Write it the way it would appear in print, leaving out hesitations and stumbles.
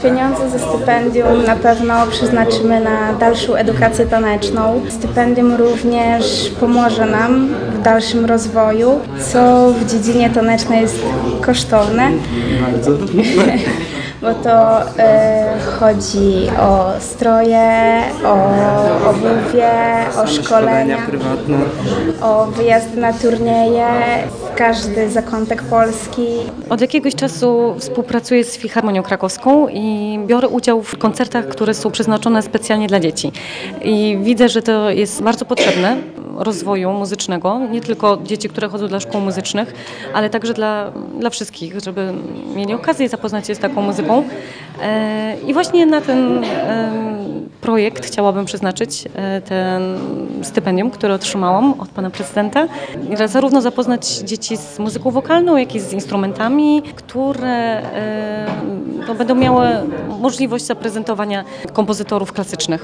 Pieniądze ze stypendium na pewno przeznaczymy na dalszą edukację taneczną. Stypendium również pomoże nam w dalszym rozwoju, co w dziedzinie tanecznej jest kosztowne. Bardzo. Bo to chodzi o stroje, o obuwie, o szkolenia prywatne. o wyjazdy na turnieje w każdy zakątek Polski. Od jakiegoś czasu współpracuję z Filharmonią Krakowską i biorę udział w koncertach, które są przeznaczone specjalnie dla dzieci. I widzę, że to jest bardzo potrzebne rozwoju muzycznego, nie tylko dzieci, które chodzą do szkół muzycznych, ale także dla wszystkich, żeby mieli okazję zapoznać się z taką muzyką. I właśnie na ten projekt chciałabym przeznaczyć ten stypendium, które otrzymałam od pana prezydenta. Zarówno zapoznać dzieci z muzyką wokalną, jak i z instrumentami, które będą miały możliwość zaprezentowania kompozytorów klasycznych.